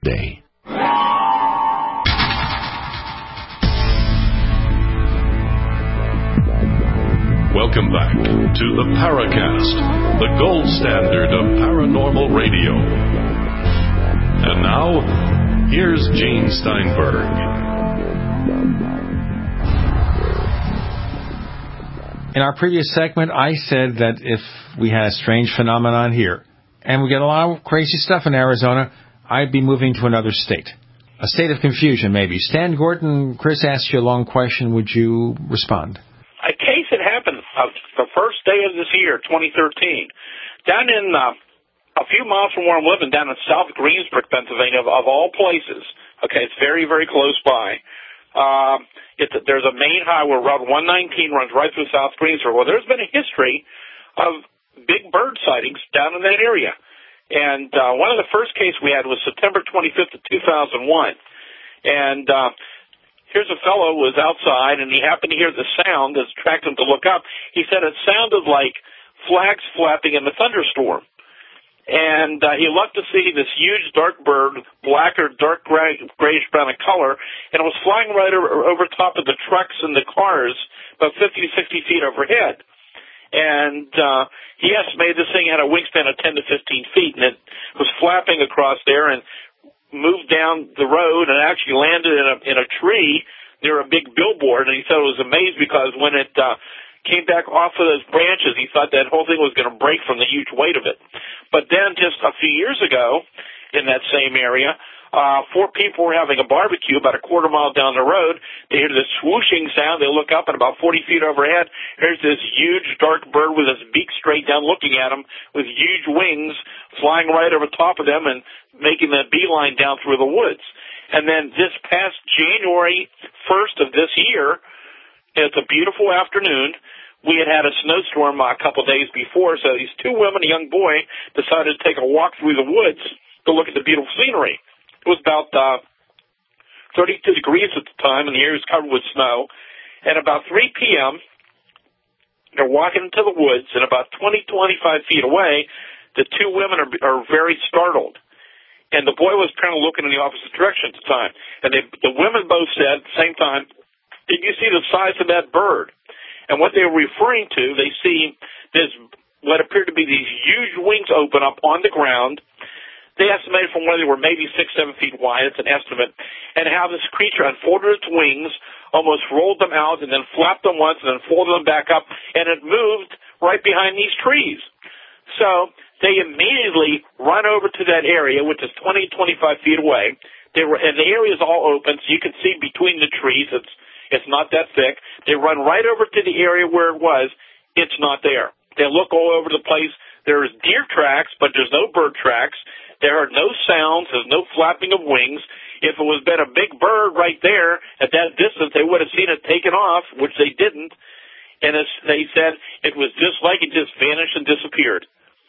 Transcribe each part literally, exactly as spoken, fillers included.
day. Welcome back to the Paracast, the gold standard of paranormal radio. And now, here's Gene Steinberg. In our previous segment, I said that if we had a strange phenomenon here, and we get a lot of crazy stuff in Arizona, I'd be moving to another state. A state of confusion, maybe. Stan Gordon, Chris asked you a long question. Would you respond? A case that happened uh, the first day of this year, twenty thirteen, down in uh, a few miles from where I'm living, down in South Greensburg, Pennsylvania, of, of all places. Okay, it's very, very close by. Uh, it's, there's a main highway, Route one nineteen, runs right through South Greensburg. Well, there's been a history of big bird sightings down in that area. And uh, one of the first cases we had was September twenty-fifth of two thousand one. And uh, here's a fellow who was outside, and he happened to hear the sound that attracted him to look up. He said it sounded like flags flapping in the thunderstorm. And uh, he looked to see this huge dark bird, black or dark gray, grayish-brown in color, and it was flying right over, over top of the trucks and the cars, about fifty to sixty feet overhead. And uh, he estimated this thing had a wingspan of ten to fifteen feet, and it was flapping across there and moved down the road and actually landed in a, in a tree near a big billboard. And he said it was amazed because when it uh, came back off of those branches, he thought that whole thing was going to break from the huge weight of it. But then just a few years ago in that same area, uh, four people were having a barbecue about a quarter mile down the road. They hear this swooshing sound. They look up, and about forty feet overhead, here's this huge dark bird with his beak straight down looking at them with huge wings flying right over top of them and making the beeline down through the woods. And then this past January first of this year, it's a beautiful afternoon. We had had a snowstorm a couple of days before, so these two women, a young boy, decided to take a walk through the woods to look at the beautiful scenery. It was about uh, thirty-two degrees at the time, and the area was covered with snow. And about three p.m., they're walking into the woods, and about twenty, twenty-five feet away, the two women are, are very startled. And the boy was kind of looking in the opposite direction at the time. And they, the women both said at the same time, "Did you see the size of that bird?" And what they were referring to, they see this, what appeared to be these huge wings open up on the ground. They estimated from where they were maybe six, seven feet wide, it's an estimate, and how this creature unfolded its wings, almost rolled them out, and then flapped them once, and then folded them back up, and it moved right behind these trees. So they immediately run over to that area, which is twenty, twenty-five feet away. They were, and the area is all open, so you can see between the trees. It's it's not that thick. They run right over to the area where it was. It's not there. They look all over the place. There's deer tracks, but there's no bird tracks. There are no sounds. There's no flapping of wings. If it was been a big bird right there at that distance, they would have seen it taken off, which they didn't. And it's, they said it was just like it just vanished and disappeared.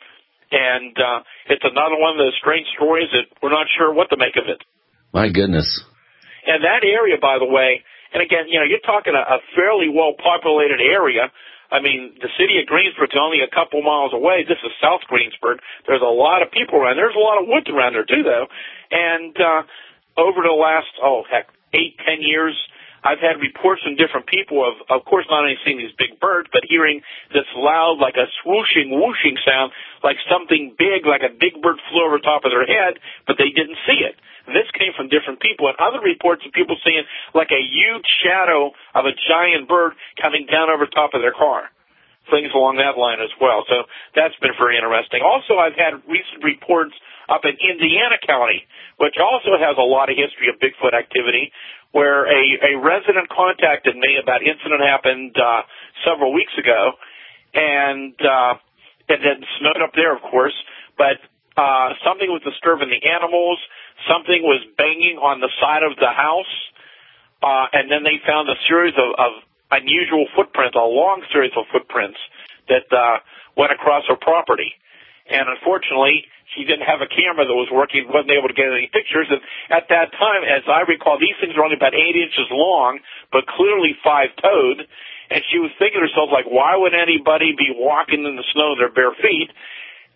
And uh, it's another one of those strange stories that we're not sure what to make of it. My goodness. And that area, by the way, and again, you know, you're talking a, a fairly well-populated area. I mean, the city of Greensburg is only a couple miles away. This is South Greensburg. There's a lot of people around. There's a lot of woods around there, too, though. And uh, over the last, oh, heck, eight, ten years, I've had reports from different people of, of course, not only seeing these big birds, but hearing this loud, like a swooshing, whooshing sound, like something big, like a big bird flew over top of their head, but they didn't see it. This came from different people, and other reports of people seeing like a huge shadow of a giant bird coming down over top of their car. Things along that line as well. So that's been very interesting. Also, I've had recent reports up in Indiana County, which also has a lot of history of Bigfoot activity, where a, a resident contacted me about an incident happened uh, several weeks ago, and uh, it had snowed up there, of course, but uh, something was disturbing the animals. Something was banging on the side of the house, uh, and then they found a series of, of unusual footprints, a long series of footprints that uh, went across her property. And unfortunately, she didn't have a camera that was working, wasn't able to get any pictures. And at that time, as I recall, these things were only about eight inches long, but clearly five-toed. And she was thinking to herself, like, why would anybody be walking in the snow with their bare feet?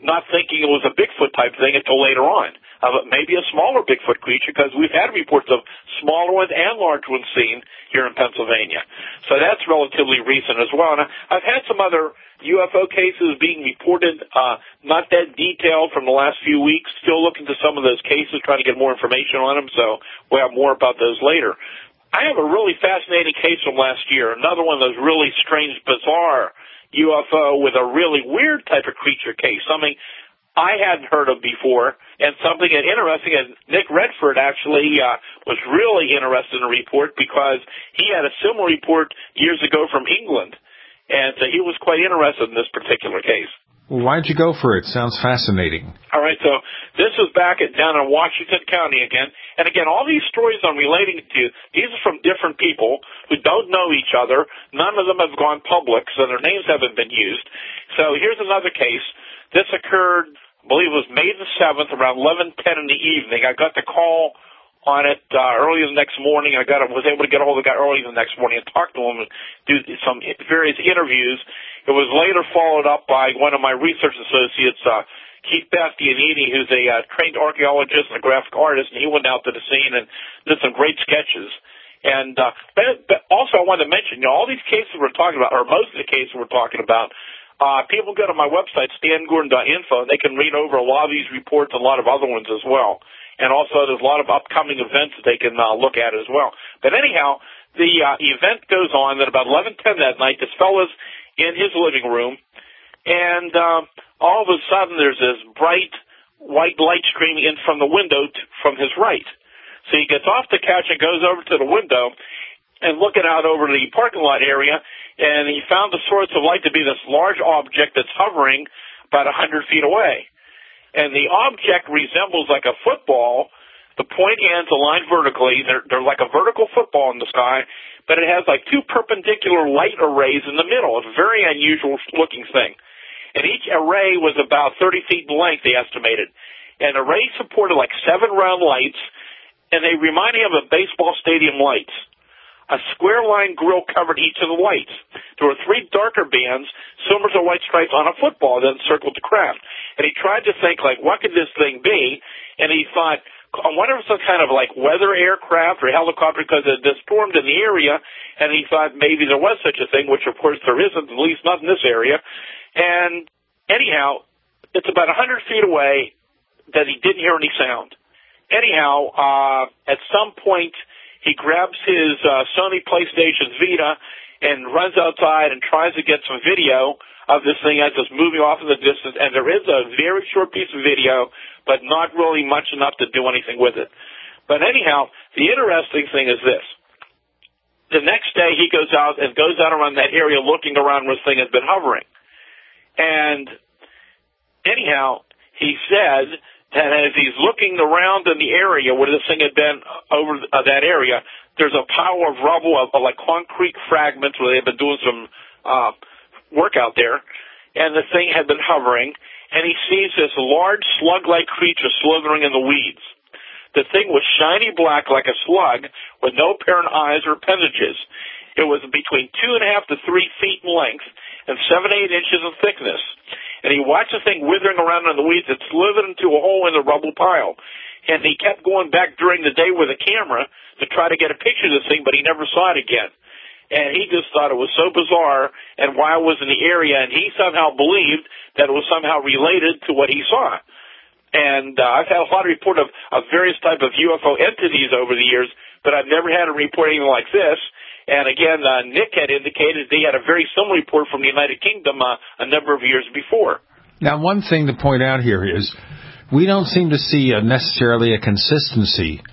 not thinking it was a Bigfoot type thing until later on. Uh, maybe a smaller Bigfoot creature, because we've had reports of smaller ones and large ones seen here in Pennsylvania. So that's relatively recent as well. And I've had some other U F O cases being reported, uh, not that detailed from the last few weeks. Still looking to some of those cases, trying to get more information on them, so we'll have more about those later. I have a really fascinating case from last year, another one of those really strange, bizarre U F O with a really weird type of creature case, something I hadn't heard of before, and something interesting. And Nick Redford actually uh, was really interested in the report because he had a similar report years ago from England, and so he was quite interested in this particular case. Well, why'd you go for it? Sounds fascinating. All right, so this was back at, down in Washington County again. And again, all these stories I'm relating to, these are from different people who don't know each other. None of them have gone public, so their names haven't been used. So here's another case. This occurred, I believe it was May the seventh, around eleven ten in the evening. I got the call on it uh, early the next morning. I got was able to get a hold of the guy early the next morning and talk to him and do some various interviews. It was later followed up by one of my research associates, uh, Keith Bastianini, who's a uh, trained archaeologist and a graphic artist, and he went out to the scene and did some great sketches. And uh, but, but also I wanted to mention, you know, all these cases we're talking about, or most of the cases we're talking about, Uh, people go to my website, stan gordon dot info, and they can read over a lot of these reports and a lot of other ones as well. And also there's a lot of upcoming events that they can uh, look at as well. But anyhow, the uh, event goes on at about eleven ten that night. This fellow's in his living room, and um, all of a sudden there's this bright white light streaming in from the window t- from his right. So he gets off the couch and goes over to the window and looking out over the parking lot area, and he found the source of light to be this large object that's hovering about one hundred feet away. And the object resembles like a football. The pointy ends align vertically. They're, they're like a vertical football in the sky, but it has like two perpendicular light arrays in the middle. It's a very unusual looking thing. And each array was about thirty feet in length, they estimated. And the array supported like seven round lights, and they remind me of a baseball stadium lights. A square-line grill covered each of the lights. There were three darker bands, similar to white stripes on a football that encircled the craft. And he tried to think, like, what could this thing be? And he thought, I wonder if it's some kind of, like, weather aircraft or helicopter, because it had stormed in the area. And he thought maybe there was such a thing, which, of course, there isn't, at least not in this area. And anyhow, it's about one hundred feet away that he didn't hear any sound. Anyhow, uh, at some point, he grabs his uh, Sony PlayStation Vita and runs outside and tries to get some video of this thing as it's moving off in the distance. And there is a very short piece of video, but not really much enough to do anything with it. But anyhow, the interesting thing is this. The next day he goes out and goes out around that area looking around where this thing has been hovering. And anyhow, he said that as he's looking around in the area where this thing had been over uh, that area, there's a pile of rubble of, of like concrete fragments where they've been doing some uh, work out there, and the thing had been hovering, and he sees this large slug-like creature slithering in the weeds. The thing was shiny black like a slug with no apparent eyes or appendages. It was between two and a half to three feet in length and seven, eight inches in thickness. And he watched the thing withering around in the weeds. It slithered into a hole in the rubble pile. And he kept going back during the day with a camera to try to get a picture of this thing, but he never saw it again. And he just thought it was so bizarre and why it was in the area, and he somehow believed that it was somehow related to what he saw. And uh, I've had a lot of report of, of various type of U F O entities over the years, but I've never had a report anything like this. And again, uh, Nick had indicated they had a very similar report from the United Kingdom uh, a number of years before. Now, one thing to point out here is we don't seem to see a necessarily a consistency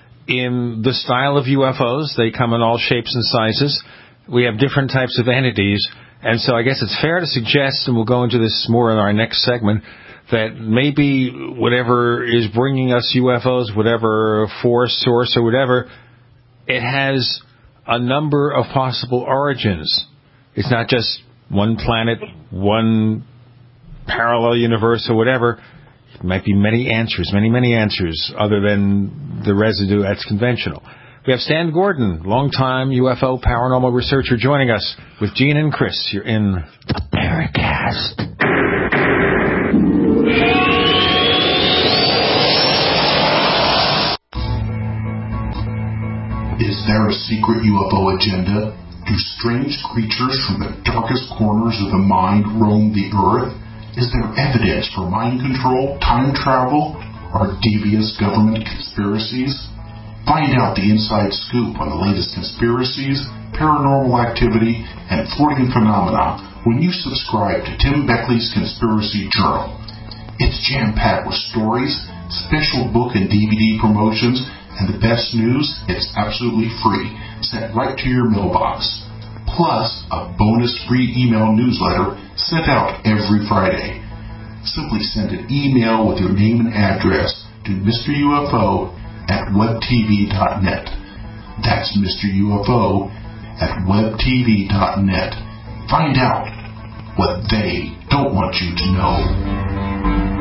in the style of U F Os. They come in all shapes and sizes. We have different types of entities. And so I guess it's fair to suggest, and we'll go into this more in our next segment, that maybe whatever is bringing us U F Os, whatever force, source, or whatever, it has a number of possible origins. It's not just one planet, one parallel universe, or whatever. It might be many answers, many, many answers, other than the residue that's conventional. We have Stan Gordon, longtime U F O paranormal researcher, joining us with Gene and Chris. You're in the Paracast. Is there a secret U F O agenda? Do strange creatures from the darkest corners of the mind roam the earth? Is there evidence for mind control, time travel, or devious government conspiracies? Find out the inside scoop on the latest conspiracies, paranormal activity, and Freudian phenomena when you subscribe to Tim Beckley's Conspiracy Journal. It's jam-packed with stories, special book and D V D promotions, and the best news, it's absolutely free, sent right to your mailbox. Plus, a bonus free email newsletter sent out every Friday. Simply send an email with your name and address to Mister U F O at web t v dot net. That's Mister U F O at web t v dot net. Find out what they don't want you to know.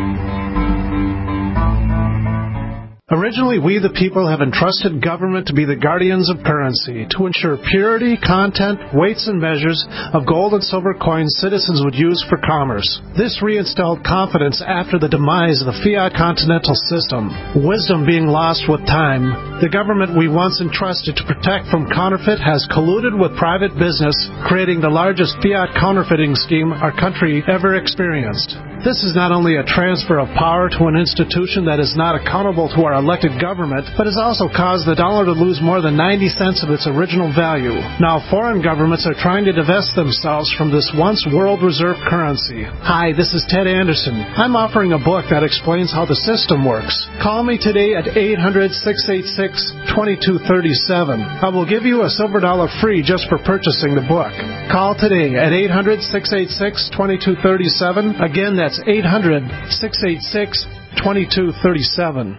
Originally, we the people have entrusted government to be the guardians of currency, to ensure purity, content, weights, and measures of gold and silver coins citizens would use for commerce. This reinstilled confidence after the demise of the fiat continental system. Wisdom being lost with time, the government we once entrusted to protect from counterfeit has colluded with private business, creating the largest fiat counterfeiting scheme our country ever experienced. This is not only a transfer of power to an institution that is not accountable to our elected government, but has also caused the dollar to lose more than ninety cents of its original value. Now foreign governments are trying to divest themselves from this once world reserve currency. Hi, this is Ted Anderson. I'm offering a book that explains how the system works. Call me today at eight hundred, six eight six, two two three seven. I will give you a silver dollar free just for purchasing the book. Call today at eight hundred, six eight six, two two three seven. Again, that's eight hundred, six eight six, two two three seven.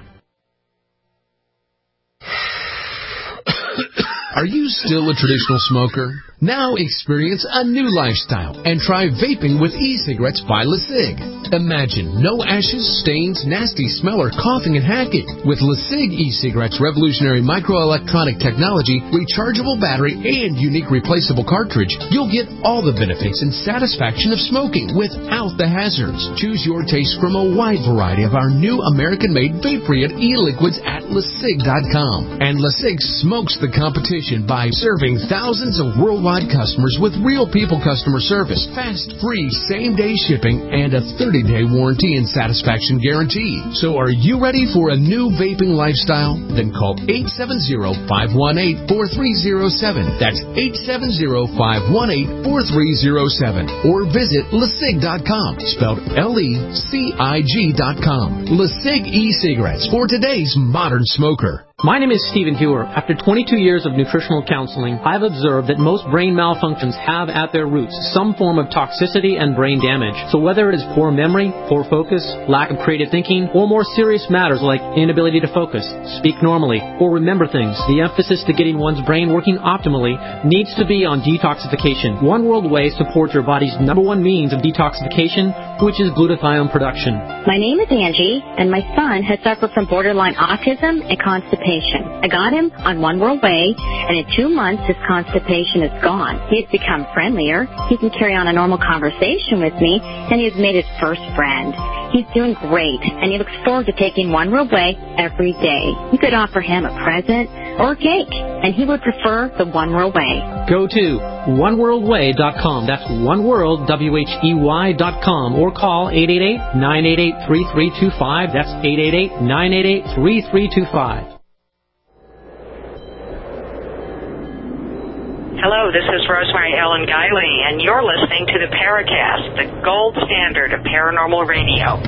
Are you still a traditional smoker? Now experience a new lifestyle and try vaping with e-cigarettes by LeSig. Imagine no ashes, stains, nasty smell, or coughing and hacking. With LeSig e-cigarettes' revolutionary microelectronic technology, rechargeable battery, and unique replaceable cartridge, you'll get all the benefits and satisfaction of smoking without the hazards. Choose your taste from a wide variety of our new American-made vape-free e-liquids at LeSig dot com. And LeSig smokes the competition by serving thousands of worldwide customers with real people customer service, fast, free, same-day shipping, and a thirty-day warranty and satisfaction guarantee. So are you ready for a new vaping lifestyle? Then call eight seven zero, five one eight, four three zero seven. That's eight seven zero, five one eight, four three zero seven. Or visit LeSig dot com, spelled L E C I G dot com. LeSig e-cigarettes for today's modern smoker. My name is Stephen Hewer. After twenty-two years of nutritional counseling, I've observed that most brain malfunctions have at their roots some form of toxicity and brain damage. So whether it is poor memory, poor focus, lack of creative thinking, or more serious matters like inability to focus, speak normally, or remember things, the emphasis to getting one's brain working optimally needs to be on detoxification. One World Whey supports your body's number one means of detoxification, which is glutathione production. My name is Angie, and my son has suffered from borderline autism and constipation. I got him on One World Whey, and in two months his constipation is gone. He has become friendlier, he can carry on a normal conversation with me, and he has made his first friend. He's doing great, and he looks forward to taking One World Whey every day. You could offer him a present or a cake, and he would prefer the One World Whey. Go to one world way dot com. That's one world, W H E Y dot com, or call eight eight eight, nine eight eight, three three two five. That's eight eight eight, nine eight eight, three three two five. Hello, this is Rosemary Ellen Guiley, and you're listening to the Paracast, the gold standard of paranormal radio.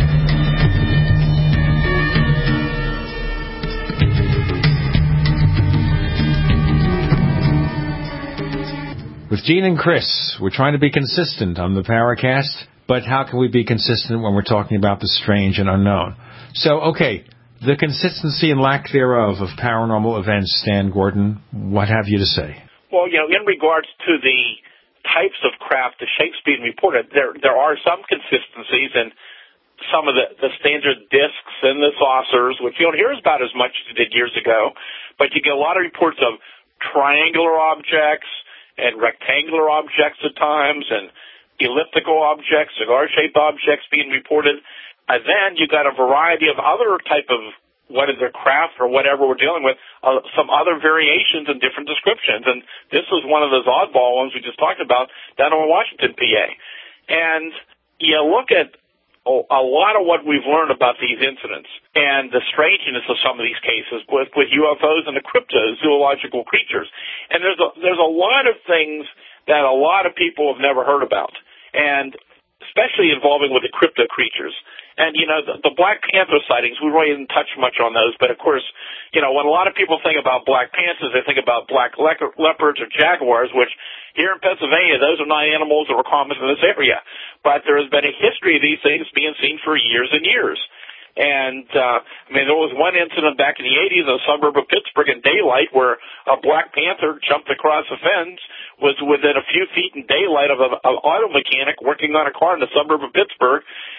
With Gene and Chris, we're trying to be consistent on the Paracast, but how can we be consistent when we're talking about the strange and unknown? So, okay, the consistency and lack thereof of paranormal events, Stan Gordon, what have you to say? Well, you know, in regards to the types of craft the shapes being reported, there there are some consistencies in some of the, the standard discs and the saucers, which you don't hear about as much as you did years ago, but you get a lot of reports of triangular objects and rectangular objects at times and elliptical objects, cigar-shaped objects being reported. And then you got a variety of other type of, what is their craft or whatever we're dealing with, uh, some other variations and different descriptions. And this was one of those oddball ones we just talked about down in Washington, P A. And you look at a lot of what we've learned about these incidents and the strangeness of some of these cases with, with U F Os and the cryptozoological creatures. And there's a, there's a lot of things that a lot of people have never heard about, and especially involving with the crypto creatures. And, you know, the, the Black Panther sightings, we really didn't touch much on those, but of course, you know, when a lot of people think about Black Panthers, they think about black le- leopards or jaguars, which here in Pennsylvania, those are not animals that were common in this area. But there has been a history of these things being seen for years and years. And, uh, I mean, there was one incident back in the eighties in a suburb of Pittsburgh in daylight where a Black Panther jumped across a fence, was within a few feet in daylight of an auto mechanic working on a car in the suburb of Pittsburgh,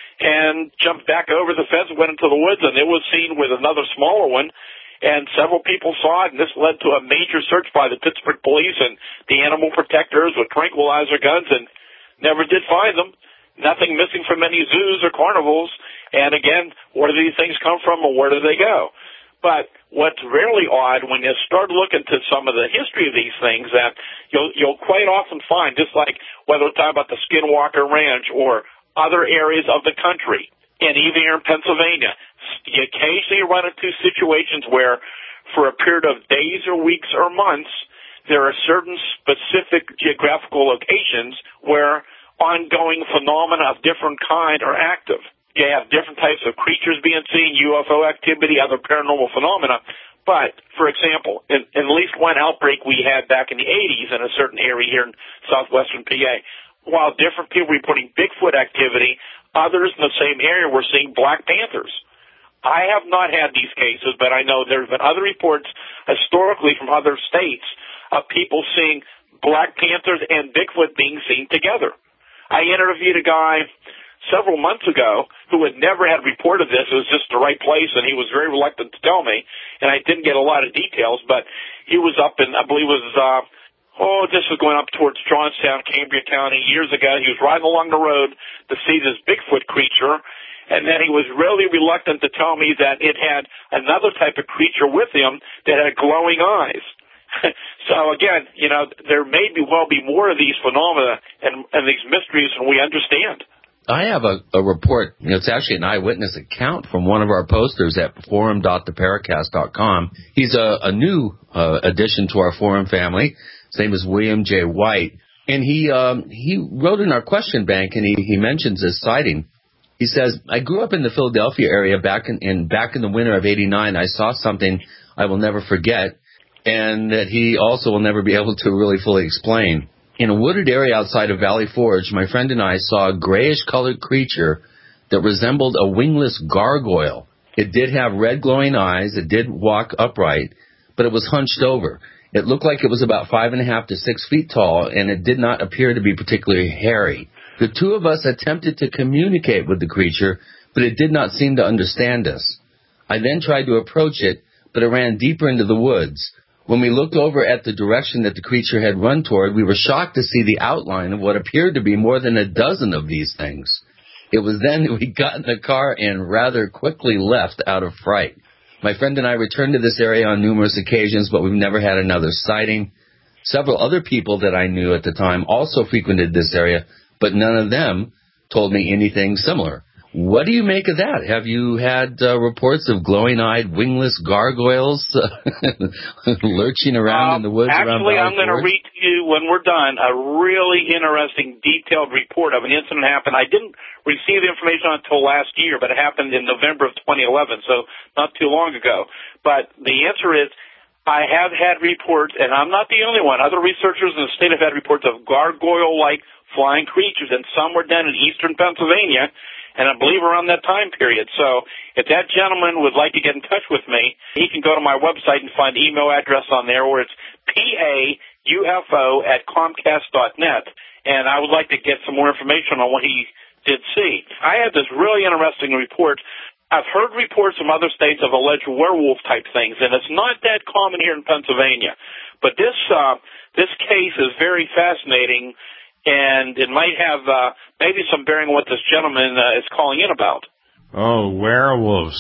and jumped back over the fence and went into the woods, and it was seen with another smaller one. And several people saw it, and this led to a major search by the Pittsburgh police and the animal protectors with tranquilizer guns, and never did find them. Nothing missing from any zoos or carnivals. And again, where do these things come from, or where do they go? But what's really odd when you start looking to some of the history of these things, that you'll you'll quite often find, just like whether we're talking about the Skinwalker Ranch or other areas of the country, and even here in Pennsylvania, you occasionally run into situations where, for a period of days or weeks or months, there are certain specific geographical locations where ongoing phenomena of different kind are active. You have different types of creatures being seen, U F O activity, other paranormal phenomena. But, for example, in, in at least one outbreak we had back in the eighties in a certain area here in southwestern P A, while different people were reporting Bigfoot activity, others in the same area were seeing Black Panthers. I have not had these cases, but I know there have been other reports historically from other states of people seeing Black Panthers and Bigfoot being seen together. I interviewed a guy several months ago who had never had reported this. It was just the right place, and he was very reluctant to tell me, and I didn't get a lot of details, but he was up in, I believe it was, uh, oh, this was going up towards Johnstown, Cambria County, years ago. He was riding along the road to see this Bigfoot creature, and then he was really reluctant to tell me that it had another type of creature with him that had glowing eyes. So again, you know, there may be well be more of these phenomena and, and these mysteries than we understand. I have a, a report. It's actually an eyewitness account from one of our posters at forum dot the paracast dot com. He's a, a new uh, addition to our forum family. His name is William J. White. And he um, he wrote in our question bank, and he, he mentions this sighting. He says, I grew up in the Philadelphia area back in, in back in the winter of eighty-nine. I saw something I will never forget, and that he also will never be able to really fully explain. In a wooded area outside of Valley Forge, my friend and I saw a grayish-colored creature that resembled a wingless gargoyle. It did have red glowing eyes. It did walk upright, but it was hunched over. It looked like it was about five and a half to six feet tall, and it did not appear to be particularly hairy. The two of us attempted to communicate with the creature, but it did not seem to understand us. I then tried to approach it, but it ran deeper into the woods. When we looked over at the direction that the creature had run toward, we were shocked to see the outline of what appeared to be more than a dozen of these things. It was then that we got in the car and rather quickly left out of fright. My friend and I returned to this area on numerous occasions, but we've never had another sighting. Several other people that I knew at the time also frequented this area, but none of them told me anything similar. What do you make of that? Have you had uh, reports of glowing-eyed, wingless gargoyles uh, lurching around uh, in the woods actually, around Valley I'm going to read to you, when we're done, a really interesting, detailed report of an incident happened. I didn't receive the information until last year, but it happened in November of twenty eleven, so not too long ago. But the answer is, I have had reports, and I'm not the only one. Other researchers in the state have had reports of gargoyle-like flying creatures, and some were done in eastern Pennsylvania, and I believe around that time period. So if that gentleman would like to get in touch with me, he can go to my website and find the email address on there, or it's P A U F O at comcast dot net, and I would like to get some more information on what he did see. I had this really interesting report. I've heard reports from other states of alleged werewolf-type things, and it's not that common here in Pennsylvania. But this uh, this case is very fascinating, and it might have uh, maybe some bearing on what this gentleman uh, is calling in about. Oh, werewolves.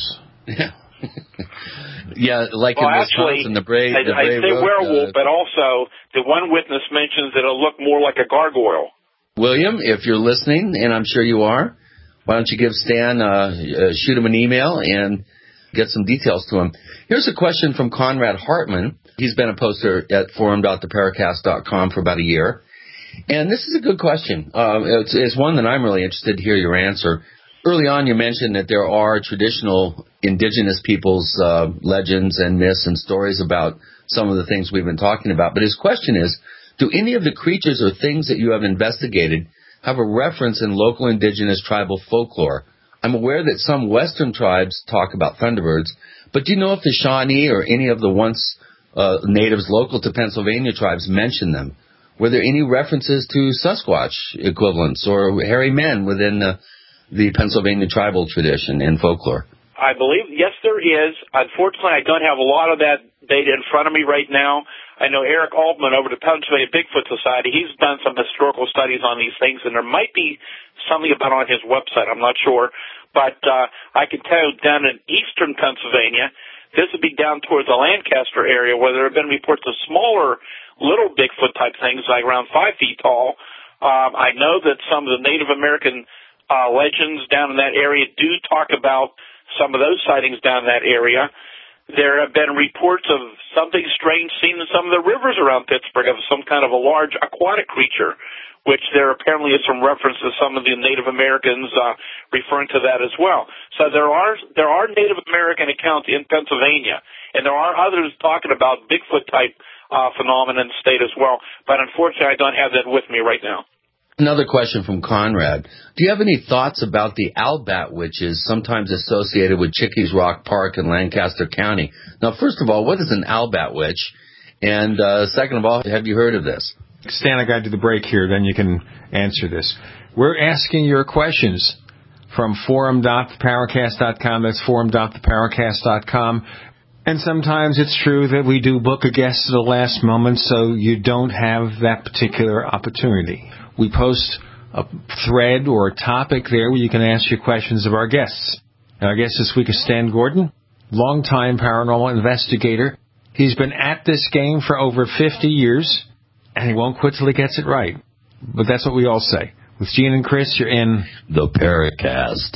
Yeah, like well, in actually, Wisconsin, the Brave. I, the I Brave say Road, werewolf, uh, but also the one witness mentions that it'll look more like a gargoyle. William, if you're listening, and I'm sure you are, why don't you give Stan, uh, uh, shoot him an email and get some details to him. Here's a question from Conrad Hartman. He's been a poster at forum dot the paracast dot com for about a year. And this is a good question. Uh, it's, it's one that I'm really interested to hear your answer. Early on, you mentioned that there are traditional indigenous peoples' uh, legends and myths and stories about some of the things we've been talking about. But his question is, do any of the creatures or things that you have investigated have a reference in local indigenous tribal folklore? I'm aware that some Western tribes talk about thunderbirds, but do you know if the Shawnee or any of the once uh, natives local to Pennsylvania tribes mention them? Were there any references to Sasquatch equivalents or hairy men within the the Pennsylvania tribal tradition and folklore? I believe, yes, there is. Unfortunately, I don't have a lot of that data in front of me right now. I know Eric Altman over at the Pennsylvania Bigfoot Society, he's done some historical studies on these things, and there might be something about on his website. I'm not sure. But uh, I can tell you down in eastern Pennsylvania, this would be down towards the Lancaster area, where there have been reports of smaller little Bigfoot-type things, like around five feet tall. Um, I know that some of the Native American Uh, legends down in that area do talk about some of those sightings down in that area. There have been reports of something strange seen in some of the rivers around Pittsburgh of some kind of a large aquatic creature, which there apparently is some reference to some of the Native Americans uh, referring to that as well. So there are there are Native American accounts in Pennsylvania, and there are others talking about Bigfoot-type uh, phenomena in the state as well. But unfortunately, I don't have that with me right now. Another question from Conrad. Do you have any thoughts about the Owlbat witches sometimes associated with Chickies Rock Park in Lancaster County? Now, first of all, what is an Owlbat witch? And uh, second of all, have you heard of this? Stan, I got to do the break here, then you can answer this. We're asking your questions from forum dot the paracast dot com. That's forum dot the paracast dot com. And sometimes it's true that we do book a guest at the last moment, so you don't have that particular opportunity. We post a thread or a topic there where you can ask your questions of our guests. And our guest this week is Stan Gordon, longtime paranormal investigator. He's been at this game for over fifty years, and he won't quit till he gets it right. But that's what we all say. With Gene and Chris, you're in The Paracast.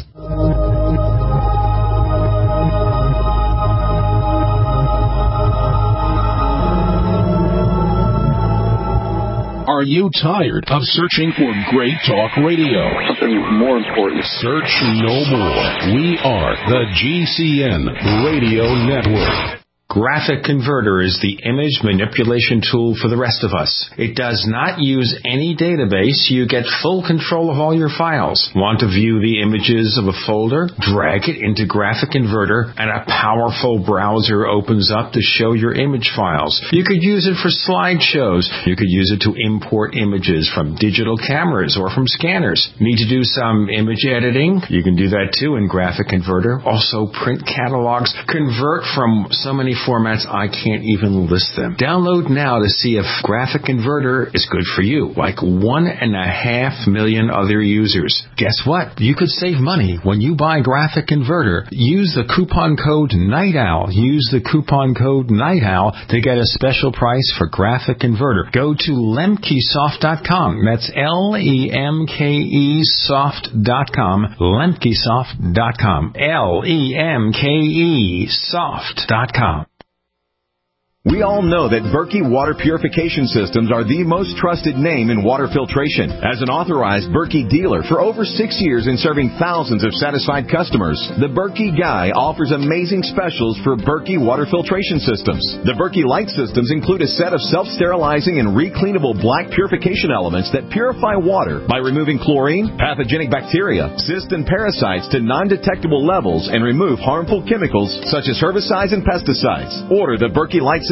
Are you tired of searching for great talk radio? Something more important. Search no more. We are the G C N Radio Network. Graphic Converter is the image manipulation tool for the rest of us. It does not use any database. You get full control of all your files. Want to view the images of a folder? Drag it into Graphic Converter and a powerful browser opens up to show your image files. You could use it for slideshows. You could use it to import images from digital cameras or from scanners. Need to do some image editing? You can do that too in Graphic Converter. Also print catalogs. Convert from so many formats I can't even list them. Download now to see if Graphic Converter is good for you, like one and a half million other users. Guess what? You could save money when you buy Graphic Converter. Use the coupon code NIGHTOWL. Use the coupon code NIGHTOWL to get a special price for Graphic Converter. Go to lemkesoft dot com. That's L E M K E soft dot com. lemkesoft dot com. L E M K E soft dot com. We all know that Berkey Water Purification Systems are the most trusted name in water filtration. As an authorized Berkey dealer for over six years and serving thousands of satisfied customers, the Berkey Guy offers amazing specials for Berkey Water Filtration Systems. The Berkey Light Systems include a set of self-sterilizing and recleanable black purification elements that purify water by removing chlorine, pathogenic bacteria, cysts, and parasites to non-detectable levels and remove harmful chemicals such as herbicides and pesticides. Order the Berkey Light Systems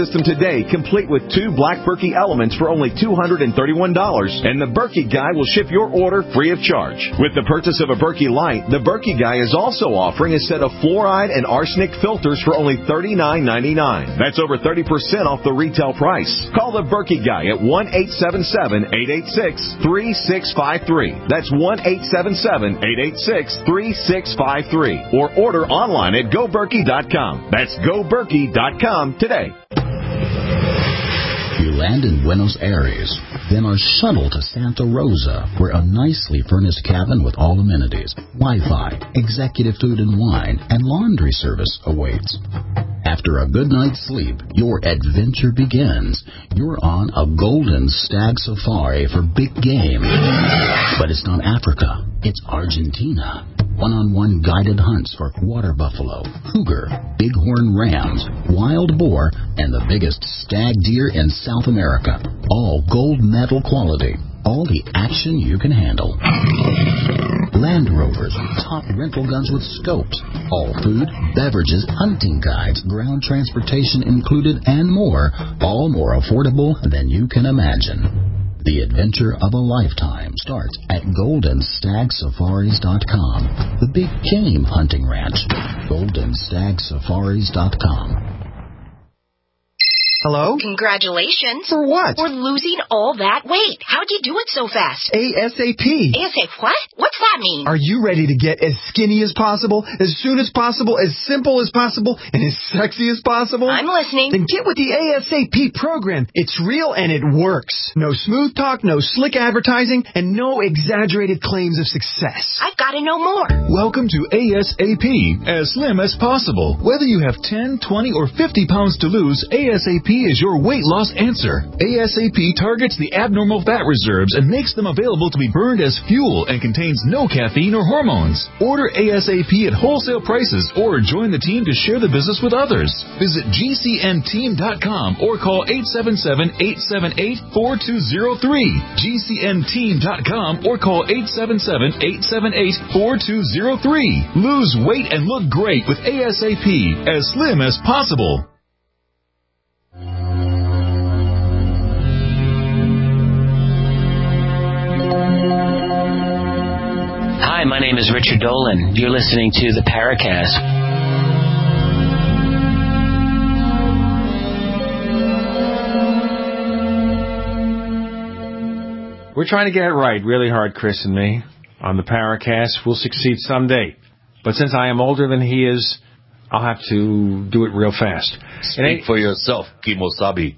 system today, complete with two black Berkey elements for only two hundred thirty-one dollars, and the Berkey Guy will ship your order free of charge. With the purchase of a Berkey Light, the Berkey Guy is also offering a set of fluoride and arsenic filters for only thirty-nine ninety-nine. That's over thirty percent off the retail price. Call the Berkey Guy at one eight seven seven, eight eight six, three six five three. That's one eight seven seven, eight eight six, three six five three. Or order online at go berkey dot com. That's go berkey dot com today. You land in Buenos Aires, then are shuttled to Santa Rosa, where a nicely furnished cabin with all amenities, Wi-Fi, executive food and wine, and laundry service awaits. After a good night's sleep, your adventure begins. You're on a golden stag safari for big game. But it's not Africa, it's Argentina. One-on-one guided hunts for water buffalo, cougar, bighorn rams, wild boar, and the biggest stag deer in South America. All gold medal quality. All the action you can handle. Land Rovers, top rental guns with scopes. All food, beverages, hunting guides, ground transportation included, and more. All more affordable than you can imagine. The adventure of a lifetime starts at golden stag safaris dot com. The big game hunting ranch. golden stag safaris dot com. Hello? Congratulations. For what? For losing all that weight. How'd you do it so fast? ASAP. ASAP what? What's that mean? Are you ready to get as skinny as possible, as soon as possible, as simple as possible, and as sexy as possible? I'm listening. Then get with the ASAP program. It's real and it works. No smooth talk, no slick advertising, and no exaggerated claims of success. I've got to know more. Welcome to ASAP, as slim as possible. Whether you have ten, twenty, or fifty pounds to lose, ASAP is your weight loss answer. ASAP targets the abnormal fat reserves and makes them available to be burned as fuel and contains no caffeine or hormones. Order ASAP at wholesale prices or join the team to share the business with others. Visit G C N team dot com or call eight seven seven, eight seven eight, four two zero three. G C N team dot com or call eight seven seven, eight seven eight, four two zero three. Lose weight and look great with ASAP, as slim as possible. Hi, my name is Richard Dolan. You're listening to the Paracast. We're trying to get it right really hard, Chris and me, on the Paracast. We'll succeed someday. But since I am older than he is, I'll have to do it real fast. Speak for yourself, Kimosabi.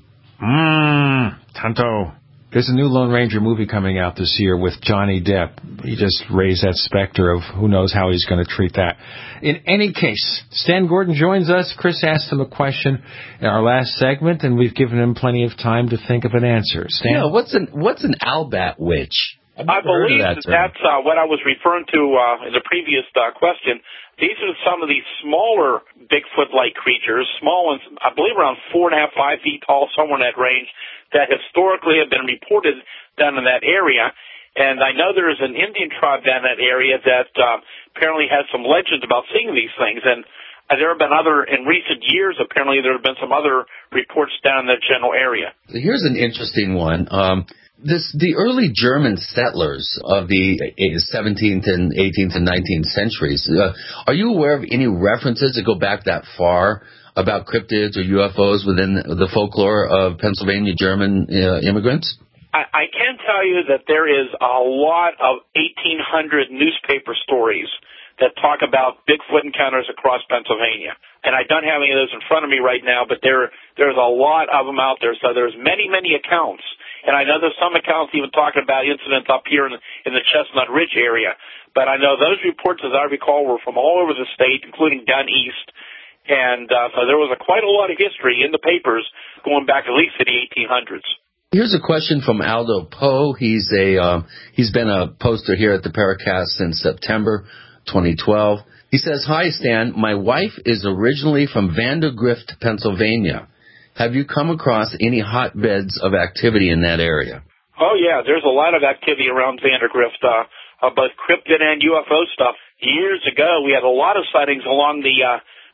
Mmm, Tanto. There's a new Lone Ranger movie coming out this year with Johnny Depp. He just raised that specter of who knows how he's going to treat that. In any case, Stan Gordon joins us. Chris asked him a question in our last segment, and we've given him plenty of time to think of an answer. Stan? Yeah, what's an what's an Albat witch? I believe that, that that's uh, what I was referring to uh, in the previous uh, question. These are some of these smaller Bigfoot-like creatures, small ones, I believe around four and a half, five feet tall, somewhere in that range, that historically have been reported down in that area. And I know there is an Indian tribe down in that area that uh, apparently has some legends about seeing these things. And uh, there have been other, in recent years, apparently there have been some other reports down in that general area. Here's an interesting one. Um, this the early German settlers of the seventeenth and eighteenth and nineteenth centuries, uh, are you aware of any references that go back that far about cryptids or U F Os within the folklore of Pennsylvania German uh, immigrants? I, I can tell you that there is a lot of eighteen hundred newspaper stories that talk about Bigfoot encounters across Pennsylvania. And I don't have any of those in front of me right now, but there there's a lot of them out there. So there's many, many accounts. And I know there's some accounts even talking about incidents up here in, in the Chestnut Ridge area. But I know those reports, as I recall, were from all over the state, including down east. And uh, so there was a, quite a lot of history in the papers going back at least to the eighteen hundreds. Here's a question from Aldo Poe. He's a um, he's been a poster here at the Paracast since September twenty twelve. He says, "Hi, Stan. My wife is originally from Vandergrift, Pennsylvania. Have you come across any hotbeds of activity in that area?" Oh, yeah. There's a lot of activity around Vandergrift, uh, uh, both cryptid and U F O stuff. Years ago, we had a lot of sightings along the uh,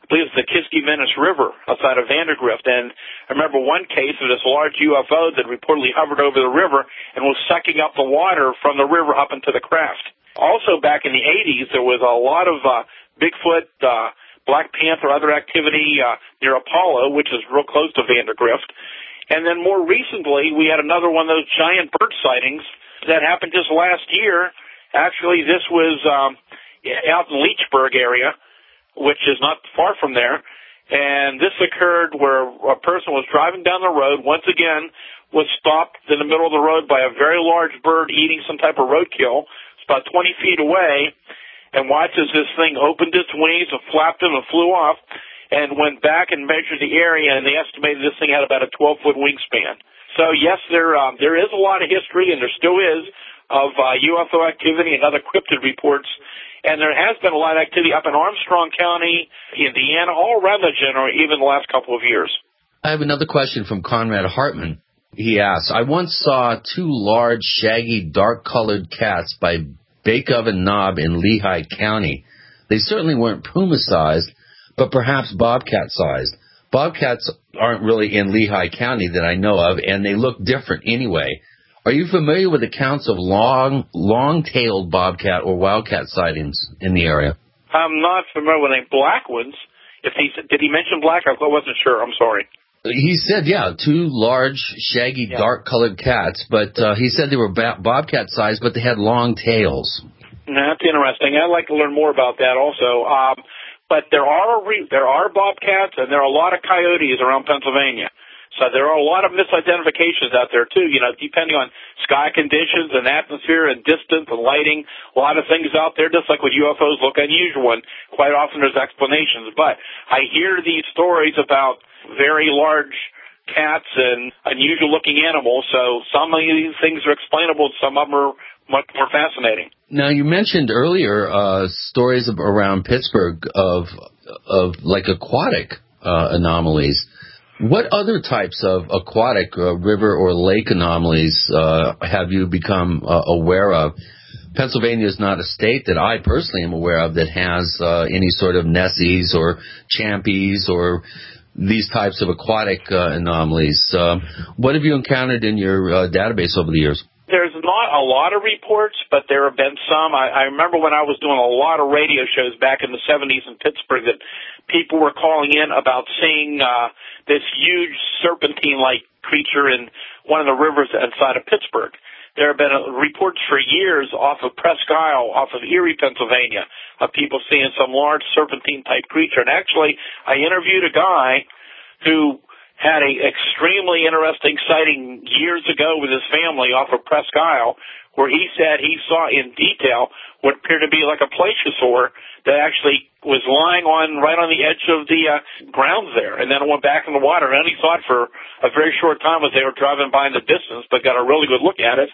I believe it's the Kiski-Venice River outside of Vandergrift. And I remember one case of this large U F O that reportedly hovered over the river and was sucking up the water from the river up into the craft. Also, back in the eighties, there was a lot of uh, Bigfoot, uh, Black Panther, other activity uh, near Apollo, which is real close to Vandergrift. And then more recently, we had another one of those giant bird sightings that happened just last year. Actually, this was um, out in Leechburg area, which is not far from there. And this occurred where a person was driving down the road, once again, was stopped in the middle of the road by a very large bird eating some type of roadkill. It's about twenty feet away, and watches this thing opened its wings and flapped them and flew off, and went back and measured the area, and they estimated this thing had about a twelve-foot wingspan. So, yes, there um, there is a lot of history, and there still is, of uh, U F O activity and other cryptid reports. And there has been a lot of activity up in Armstrong County, Indiana, all around the general, even the last couple of years. I have another question from Conrad Hartman. He asks, I once saw two large, shaggy, dark-colored cats by Bake Oven Knob in Lehigh County. They certainly weren't puma-sized, but perhaps bobcat-sized. Bobcats aren't really in Lehigh County that I know of, and they look different anyway. Are you familiar with accounts of long, long-tailed bobcat or wildcat sightings in the area? I'm not familiar with any black ones. If he did he mention black? I wasn't sure. I'm sorry. He said, yeah, two large, shaggy, yeah. dark-colored cats, but uh, he said they were ba- bobcat-sized, but they had long tails. That's interesting. I'd like to learn more about that also. Um, but there are re- there are bobcats, and there are a lot of coyotes around Pennsylvania. So there are a lot of misidentifications out there, too, you know, depending on sky conditions and atmosphere and distance and lighting. A lot of things out there, just like with U F Os, look unusual, and quite often there's explanations. But I hear these stories about very large cats and unusual-looking animals, so some of these things are explainable, some of them are much more fascinating. Now, you mentioned earlier uh, stories of, around Pittsburgh of, of like, aquatic uh, anomalies. What other types of aquatic uh, river or lake anomalies uh, have you become uh, aware of? Pennsylvania is not a state that I personally am aware of that has uh, any sort of Nessies or Champies or these types of aquatic uh, anomalies. Uh, what have you encountered in your uh, database over the years? There's not a lot of reports, but there have been some. I, I remember when I was doing a lot of radio shows back in the seventies in Pittsburgh that people were calling in about seeing uh, this huge serpentine-like creature in one of the rivers inside of Pittsburgh. There have been uh, reports for years off of Presque Isle, off of Erie, Pennsylvania, of people seeing some large serpentine-type creature. And actually, I interviewed a guy who had an extremely interesting sighting years ago with his family off of Presque Isle, where he said he saw in detail what appeared to be like a plesiosaur that actually was lying on right on the edge of the uh, grounds there, and then it went back in the water. And he saw it for a very short time as they were driving by in the distance, but got a really good look at it.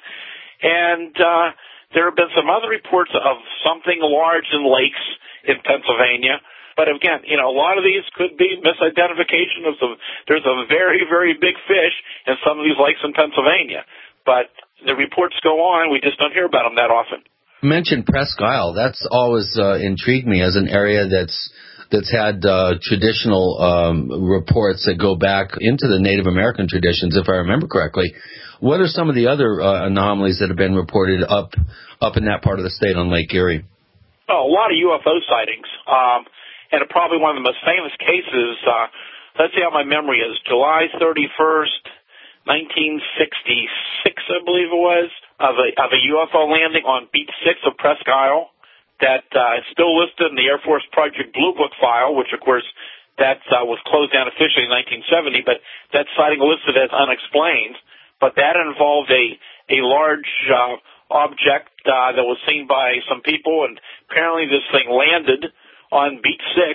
And uh, there have been some other reports of something large in lakes in Pennsylvania. But again, you know, a lot of these could be misidentification of some. There's a very, very big fish in some of these lakes in Pennsylvania. But the reports go on. We just don't hear about them that often. You mentioned Presque Isle. That's always uh, intrigued me as an area that's that's had uh, traditional um, reports that go back into the Native American traditions, if I remember correctly. What are some of the other uh, anomalies that have been reported up up in that part of the state on Lake Erie? Oh, a lot of U F O sightings. Um, And probably one of the most famous cases, uh, let's see how my memory is, July thirty-first, nineteen sixty-six, I believe it was, of a, of a U F O landing on Beach six of Presque Isle that uh, is still listed in the Air Force Project Blue Book file, which, of course, that uh, was closed down officially in nineteen seventy, but that sighting listed as unexplained. But that involved a, a large uh, object uh, that was seen by some people, and apparently this thing landed on Beach six,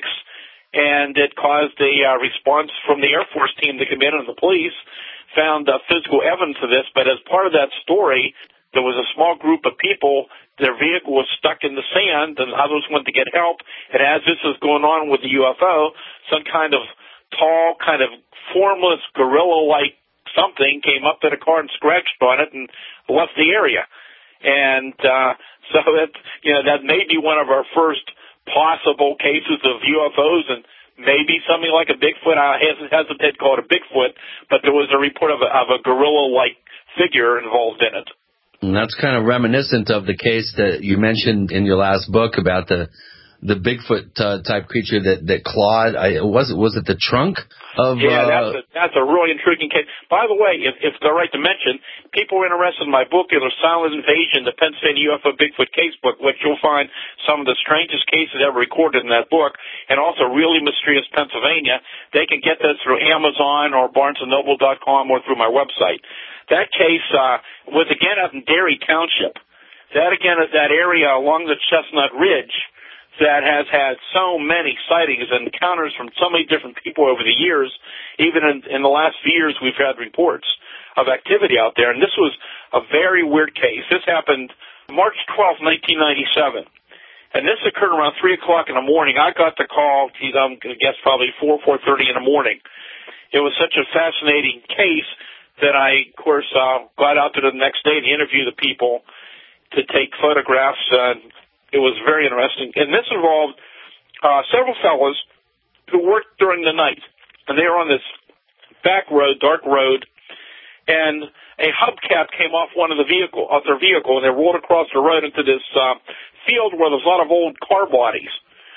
and it caused a uh, response from the Air Force team to come in, and the police found uh, physical evidence of this. But as part of that story, there was a small group of people, their vehicle was stuck in the sand, and others went to get help. And as this was going on with the U F O, some kind of tall, kind of formless, gorilla-like something came up to the car and scratched on it and left the area. And uh, so that, you know, that may be one of our first possible cases of U F Os in maybe something like a Bigfoot. I hesitate to call it a Bigfoot, but there was a report of a, of a gorilla-like figure involved in it. And that's kind of reminiscent of the case that you mentioned in your last book about the the Bigfoot uh, type creature that that clawed. I, was it was it the trunk of? Yeah, uh, that's a, that's a really intriguing case. By the way, if, if they're right to mention, people are interested in my book, The Silent Invasion, the Pennsylvania U F O Bigfoot Casebook, which you'll find some of the strangest cases ever recorded in that book, and also Really Mysterious Pennsylvania. They can get that through Amazon or Barnes and Noble dot com or through my website. That case uh, was again up in Derry Township. That again is that area along the Chestnut Ridge that has had so many sightings and encounters from so many different people over the years. Even in, in the last few years, we've had reports of activity out there. And this was a very weird case. This happened March twelfth, nineteen ninety-seven. And this occurred around three o'clock in the morning. I got the call, geez, I'm going to guess probably four, four thirty in the morning. It was such a fascinating case that I, of course, uh, got out there the next day to interview the people, to take photographs. Uh, It was very interesting. And this involved uh, several fellows who worked during the night. And they were on this back road, dark road, and a hubcap came off one of the vehicle, off their vehicle, and they rolled across the road into this uh, field where there's a lot of old car bodies.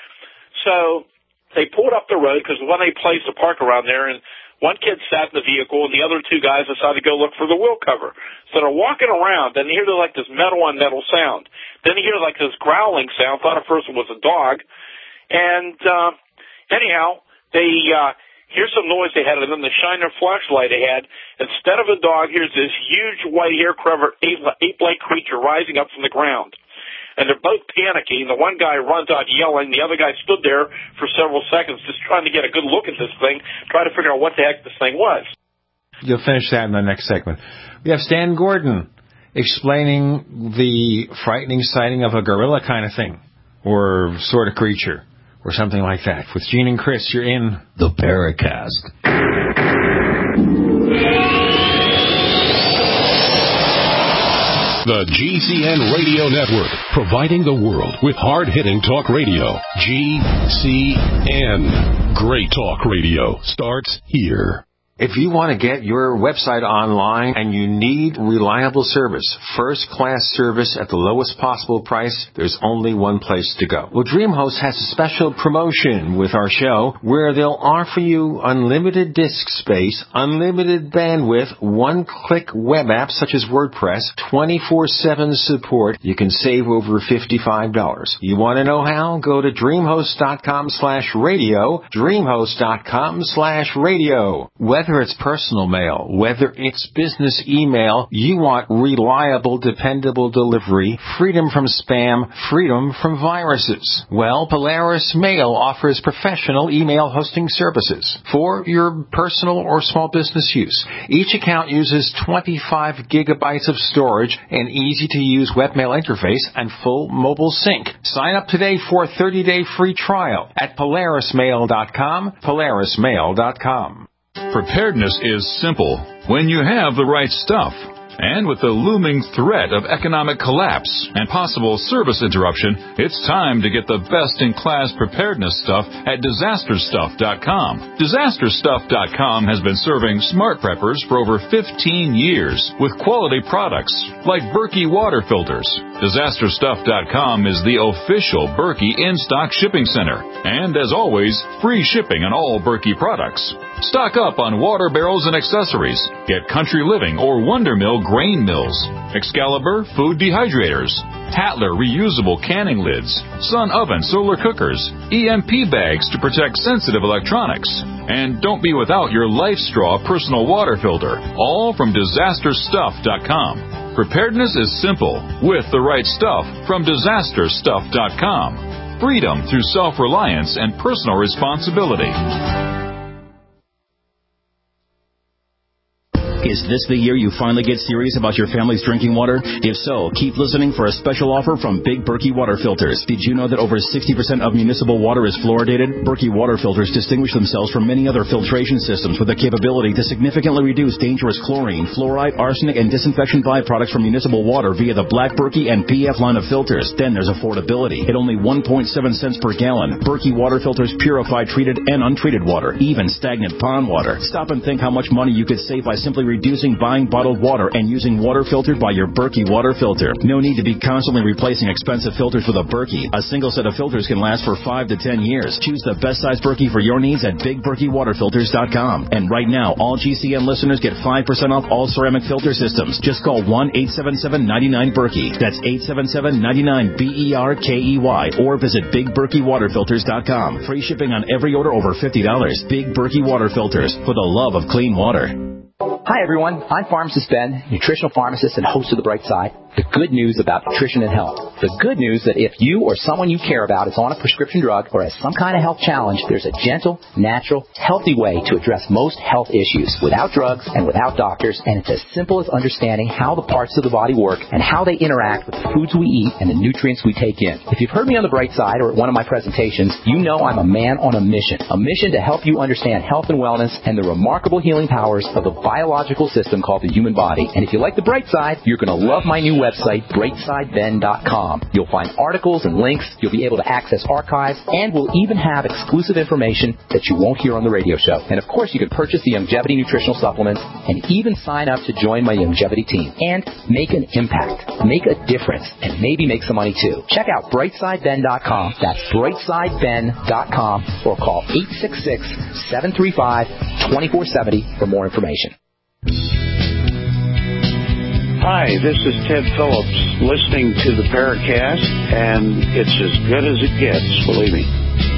So they pulled up the road because when they placed a park around there, and one kid sat in the vehicle, and the other two guys decided to go look for the wheel cover. So they're walking around, and you hear like this metal on metal sound. Then you hear like this growling sound. Thought at first it was a dog. And uh, anyhow, they uh, hear some noise they had, and then they shine their flashlight ahead. Instead of a dog, here's this huge white hair-covered ape-like creature rising up from the ground. And they're both panicking. The one guy runs out yelling. The other guy stood there for several seconds just trying to get a good look at this thing, trying to figure out what the heck this thing was. You'll finish that in the next segment. We have Stan Gordon explaining the frightening sighting of a gorilla kind of thing, or sort of creature, or something like that. With Gene and Chris, you're in the Paracast. The G C N Radio Network, providing the world with hard-hitting talk radio. G C N. Great talk radio starts here. If you want to get your website online and you need reliable service, first-class service at the lowest possible price, there's only one place to go. Well, DreamHost has a special promotion with our show where they'll offer you unlimited disk space, unlimited bandwidth, one-click web apps such as WordPress, twenty-four seven support. You can save over fifty-five dollars. You want to know how? Go to DreamHost.com slash radio, DreamHost.com slash radio. Whether Whether it's personal mail, whether it's business email, you want reliable, dependable delivery, freedom from spam, freedom from viruses. Well, Polaris Mail offers professional email hosting services for your personal or small business use. Each account uses twenty-five gigabytes of storage, an easy-to-use webmail interface, and full mobile sync. Sign up today for a thirty-day free trial at Polaris Mail dot com, Polaris Mail dot com. Preparedness is simple when you have the right stuff. And with the looming threat of economic collapse and possible service interruption, it's time to get the best-in-class preparedness stuff at disaster stuff dot com. disaster stuff dot com has been serving smart preppers for over fifteen years with quality products like Berkey water filters. disaster stuff dot com is the official Berkey in-stock shipping center. And as always, free shipping on all Berkey products. Stock up on water barrels and accessories. Get Country Living or Wonder Mill grain mills, Excalibur food dehydrators, Tatler reusable canning lids, Sun oven solar cookers, E M P bags to protect sensitive electronics. And don't be without your LifeStraw personal water filter, all from disaster stuff dot com. Preparedness is simple with the right stuff from disaster stuff dot com. Freedom through self-reliance and personal responsibility. Is this the year you finally get serious about your family's drinking water? If so, keep listening for a special offer from Big Berkey Water Filters. Did you know that over sixty percent of municipal water is fluoridated? Berkey Water Filters distinguish themselves from many other filtration systems with the capability to significantly reduce dangerous chlorine, fluoride, arsenic, and disinfection byproducts from municipal water via the Black Berkey and P F line of filters. Then there's affordability. At only one point seven cents per gallon, Berkey Water Filters purify treated and untreated water, even stagnant pond water. Stop and think how much money you could save by simply reducing buying bottled water and using water filtered by your Berkey water filter. No need to be constantly replacing expensive filters with a Berkey. A single set of filters can last for five to ten years. Choose the best size Berkey for your needs at big berkey water filters dot com. And right now, all G C N listeners get five percent off all ceramic filter systems. Just call one eight seven seven, nine nine, Berkey. That's eight seven seven, nine nine, B E R K E Y. Or visit big berkey water filters dot com. Free shipping on every order over fifty dollars. Big Berkey Water Filters, for the love of clean water. Hi, everyone. I'm Pharmacist Ben, nutritional pharmacist and host of The Bright Side. The good news about nutrition and health. The good news that if you or someone you care about is on a prescription drug or has some kind of health challenge, there's a gentle, natural, healthy way to address most health issues without drugs and without doctors, and it's as simple as understanding how the parts of the body work and how they interact with the foods we eat and the nutrients we take in. If you've heard me on The Bright Side or at one of my presentations, you know I'm a man on a mission, a mission to help you understand health and wellness and the remarkable healing powers of the biological system called the human body. And if you like The Bright Side, you're going to love my new website, bright side ben dot com. You'll find articles and links, you'll be able to access archives, and we'll even have exclusive information that you won't hear on the radio show. And of course, you can purchase the Youngevity nutritional supplements and even sign up to join my Youngevity team and make an impact, make a difference, and maybe make some money too. Check out bright side ben dot com. That's bright side ben dot com, or call eight six six, seven three five, two four seven zero for more information. Hi, this is Ted Phillips, listening to the Paracast, and it's as good as it gets, believe me.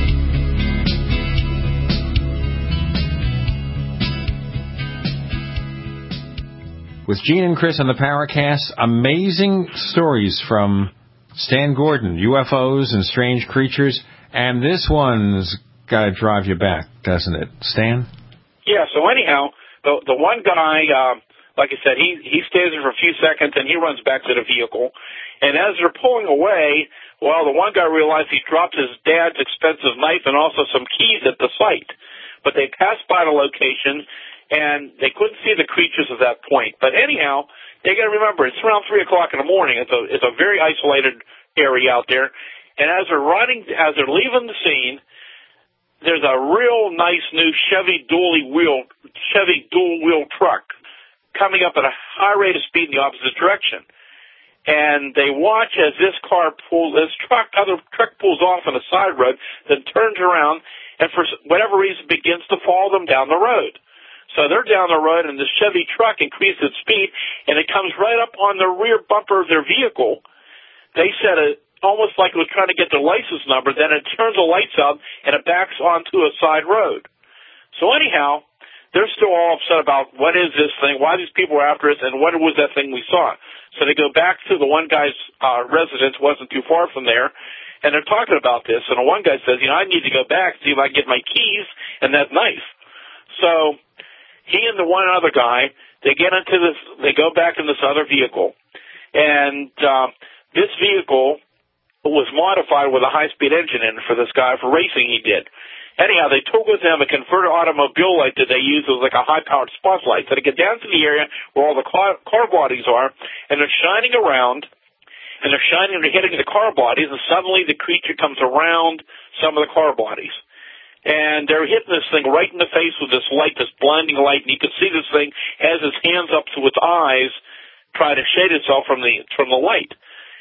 With Gene and Chris on the Paracast, amazing stories from Stan Gordon, U F Os and strange creatures, and this one's got to drive you back, doesn't it, Stan? Yeah, so anyhow, the the one guy... Uh, Like I said, he he stays there for a few seconds, and he runs back to the vehicle. And as they're pulling away, well, the one guy realized he dropped his dad's expensive knife and also some keys at the site. But they passed by the location, and they couldn't see the creatures at that point. But anyhow, they got to remember, it's around three o'clock in the morning. It's a it's a very isolated area out there. And as they're riding, as they're leaving the scene, there's a real nice new Chevy dual wheel Chevy dual wheel truck coming up at a high rate of speed in the opposite direction. And they watch as this car pulls, this truck, other truck pulls off on a side road, then turns around, and for whatever reason begins to follow them down the road. So they're down the road, and the Chevy truck increases its speed, and it comes right up on the rear bumper of their vehicle. They said it almost like it was trying to get their license number, then it turns the lights up, and it backs onto a side road. So anyhow, they're still all upset about what is this thing, why these people are after us, and what was that thing we saw. So they go back to the one guy's uh, residence, wasn't too far from there, and they're talking about this. And the one guy says, you know, I need to go back and see if I can get my keys and that knife. So he and the one other guy, they get into this, they go back in this other vehicle. And uh, this vehicle was modified with a high-speed engine in it for this guy, for racing he did. Anyhow, they took with them a converted automobile light that they use as like a high-powered spotlight. So they get down to the area where all the car, car bodies are, and they're shining around, and they're shining, they're hitting the car bodies, and suddenly the creature comes around some of the car bodies. And they're hitting this thing right in the face with this light, this blinding light, and you can see this thing has its hands up to its eyes, try to shade itself from the from the light.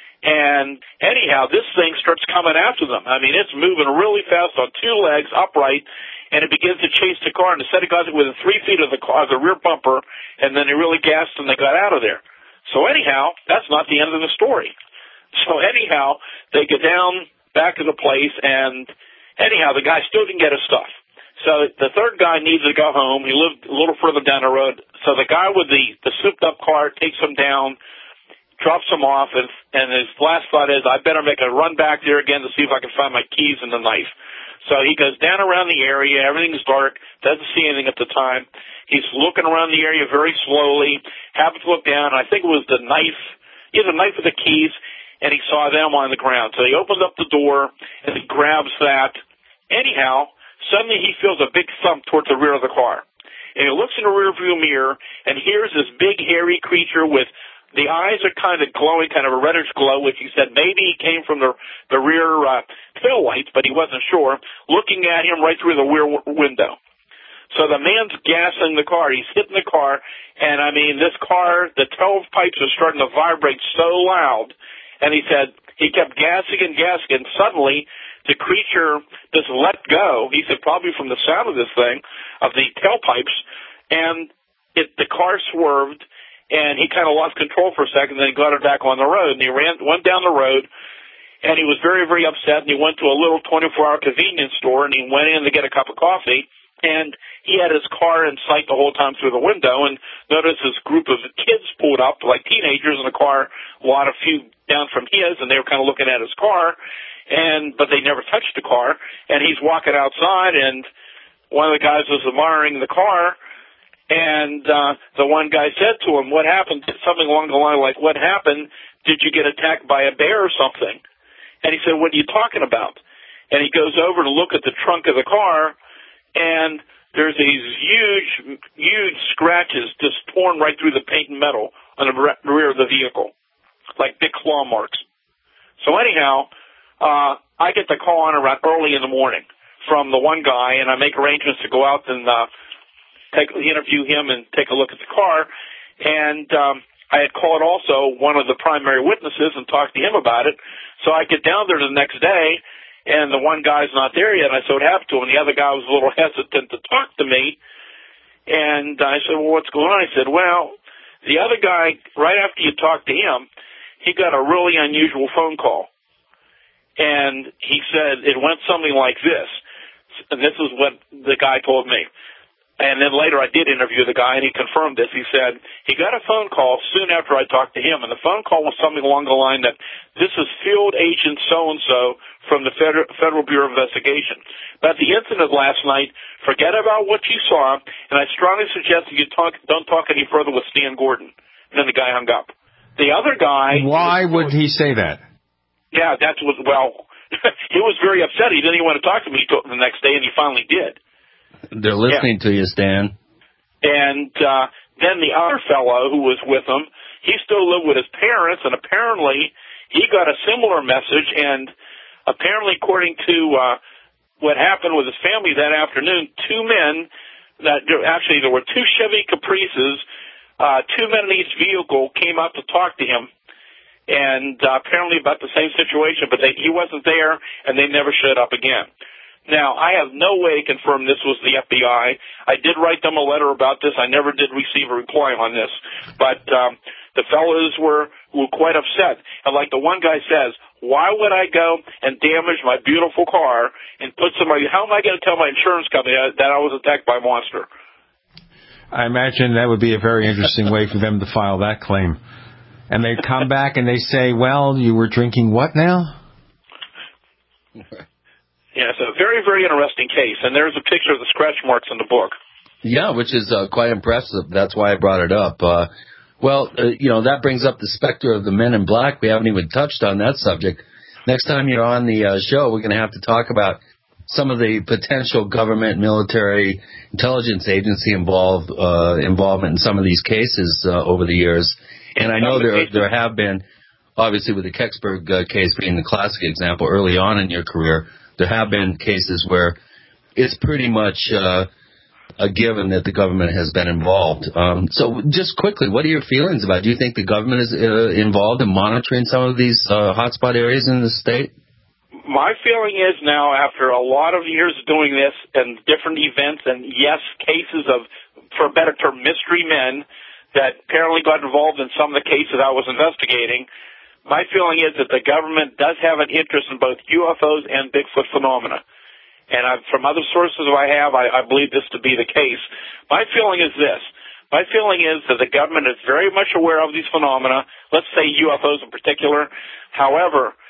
And anyhow, this thing starts coming after them. I mean, it's moving really fast on two legs, upright, and it begins to chase the car. And instead it got within three feet of the car, the rear bumper, and then they really gasped and they got out of there. So anyhow, that's not the end of the story. So anyhow, they get down back to the place, and anyhow, the guy still didn't get his stuff. So the third guy needs to go home. He lived a little further down the road. So the guy with the, the souped-up car takes him down, drops him off, and, and his last thought is, I better make a run back there again to see if I can find my keys and the knife. So he goes down around the area. Everything's dark. Doesn't see anything at the time. He's looking around the area very slowly. Happens to look down. I think it was the knife. He has a knife with the keys, and he saw them on the ground. So he opens up the door, and he grabs that. Anyhow, suddenly he feels a big thump towards the rear of the car. And he looks in the rearview mirror, and here's this big, hairy creature with the eyes are kind of glowing, kind of a reddish glow, which he said maybe he came from the the rear uh, tail lights, but he wasn't sure, looking at him right through the rear w- window. So the man's gassing the car. He's hitting the car, and, I mean, this car, the tailpipes are starting to vibrate so loud. And he said he kept gassing and gassing, and suddenly the creature just let go, he said probably from the sound of this thing, of the tailpipes, and it, the car swerved, and he kind of lost control for a second, then he got it back on the road, and he ran, went down the road, and he was very, very upset, and he went to a little twenty-four hour convenience store, and he went in to get a cup of coffee, and he had his car in sight the whole time through the window, and noticed this group of kids pulled up, like teenagers, in a car, a lot of few down from his, and they were kind of looking at his car, and but they never touched the car, and he's walking outside, and one of the guys was admiring the car, and uh, the one guy said to him, what happened? Something along the line like, what happened? Did you get attacked by a bear or something? And he said, what are you talking about? And he goes over to look at the trunk of the car, and there's these huge, huge scratches just torn right through the paint and metal on the rear of the vehicle, like big claw marks. So anyhow, uh, I get the call on around early in the morning from the one guy, and I make arrangements to go out and uh, take interview him and take a look at the car. And um, I had called also one of the primary witnesses and talked to him about it. So I get down there the next day, and the one guy's not there yet. I said what happened to him. The other guy was a little hesitant to talk to me. And I said, well, what's going on? He said, well, the other guy, right after you talked to him, he got a really unusual phone call. And he said it went something like this. And this is what the guy told me. And then later I did interview the guy, and he confirmed this. He said he got a phone call soon after I talked to him, and the phone call was something along the line that this is Field Agent so-and-so from the Federal, Federal Bureau of Investigation. But the incident last night, forget about what you saw, and I strongly suggest that you talk, don't talk any further with Stan Gordon. And then the guy hung up. The other guy... Why would he say that? Yeah, that was, well, he was very upset. He didn't even want to talk to me the next day, and he finally did. They're listening yeah. to you, Stan. And uh, then the other fellow who was with him, he still lived with his parents, and apparently he got a similar message, and apparently according to uh, what happened with his family that afternoon, two men, that actually there were two Chevy Caprices, uh, two men in each vehicle came out to talk to him, and uh, apparently about the same situation, but they, he wasn't there, and they never showed up again. Now, I have no way to confirm this was the F B I. I did write them a letter about this. I never did receive a reply on this. But um, the fellows were, were quite upset. And like the one guy says, why would I go and damage my beautiful car and put somebody, how am I going to tell my insurance company that I was attacked by a monster? I imagine that would be a very interesting way for them to file that claim. And they come back and they say, well, you were drinking what now? Yeah, it's a very, very interesting case, and there's a picture of the scratch marks in the book. Yeah, which is uh, quite impressive. That's why I brought it up. Uh, well, uh, you know, that brings up the specter of the men in black. We haven't even touched on that subject. Next time you're on the uh, show, we're going to have to talk about some of the potential government, military, intelligence agency involved uh, involvement in some of these cases uh, over the years. And I know there there have been, obviously with the Kecksburg uh, case being the classic example early on in your career, there have been cases where it's pretty much uh, a given that the government has been involved. Um, so just quickly, what are your feelings about it? Do you think the government is uh, involved in monitoring some of these uh, hotspot areas in the state? My feeling is now, after a lot of years of doing this and different events and, yes, cases of, for a better term, mystery men that apparently got involved in some of the cases I was investigating, my feeling is that the government does have an interest in both U F Os and Bigfoot phenomena. And I've, from other sources I have, I, I believe this to be the case. My feeling is this. My feeling is that the government is very much aware of these phenomena, let's say U F Os in particular. However,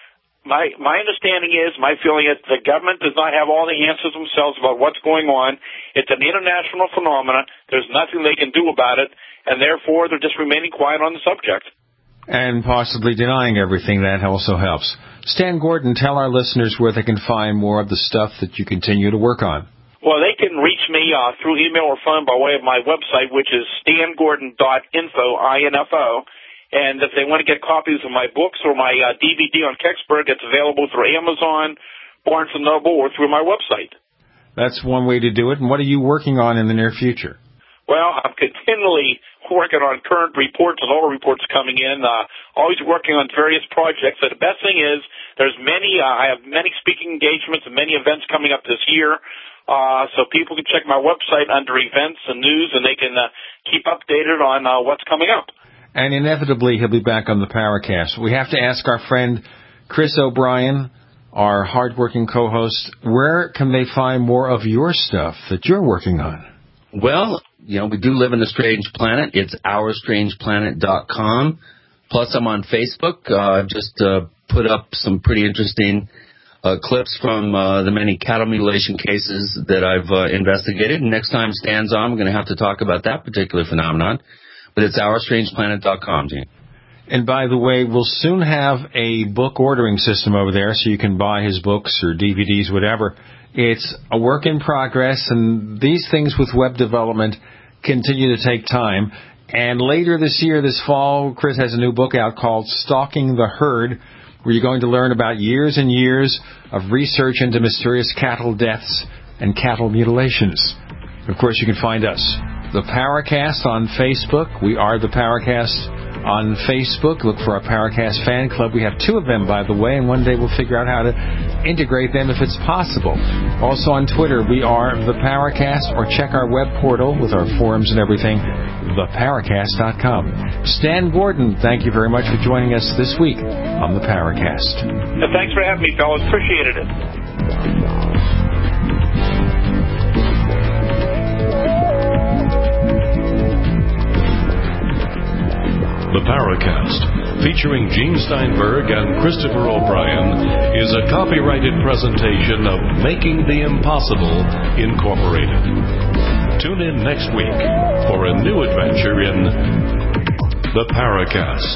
my, my understanding is, my feeling is, the government does not have all the answers themselves about what's going on. It's an international phenomenon. There's nothing they can do about it, and therefore they're just remaining quiet on the subject. And possibly denying everything. That also helps. Stan Gordon, tell our listeners where they can find more of the stuff that you continue to work on. Well, they can reach me uh, through email or phone by way of my website, which is stan gordon dot info, I N F O. And if they want to get copies of my books or my uh, D V D on Kecksburg, it's available through Amazon, Barnes and Noble, or through my website. That's one way to do it. And what are you working on in the near future? Well, I'm continually working on current reports and all reports coming in, uh, always working on various projects. So the best thing is there's many, uh, I have many speaking engagements and many events coming up this year. Uh, so people can check my website under events and news, and they can uh, keep updated on uh, what's coming up. And inevitably, he'll be back on the Paracast. We have to ask our friend Chris O'Brien, our hardworking co-host, where can they find more of your stuff that you're working on? Well, you know, we do live in a strange planet. It's our strange planet dot com. Plus, I'm on Facebook. Uh, I've just uh, put up some pretty interesting uh, clips from uh, the many cattle mutilation cases that I've uh, investigated. And next time Stan's on, we're going to have to talk about that particular phenomenon. But it's our strange planet dot com, Gene. And by the way, we'll soon have a book ordering system over there so you can buy his books or D V Ds, whatever. It's a work in progress, and these things with web development continue to take time. And later this year, this fall, Chris has a new book out called Stalking the Herd, where you're going to learn about years and years of research into mysterious cattle deaths and cattle mutilations. Of course, you can find us, The Paracast, on Facebook. We are The Paracast on Facebook. Look for our Paracast fan club. We have two of them, by the way, and one day we'll figure out how to integrate them if it's possible. Also on Twitter, we are The Paracast, or check our web portal with our forums and everything, the paracast dot com. Stan Gordon, thank you very much for joining us this week on The Paracast. And thanks for having me, fellas. Appreciated it. The Paracast, featuring Gene Steinberg and Christopher O'Brien, is a copyrighted presentation of Making the Impossible, Incorporated. Tune in next week for a new adventure in The Paracast.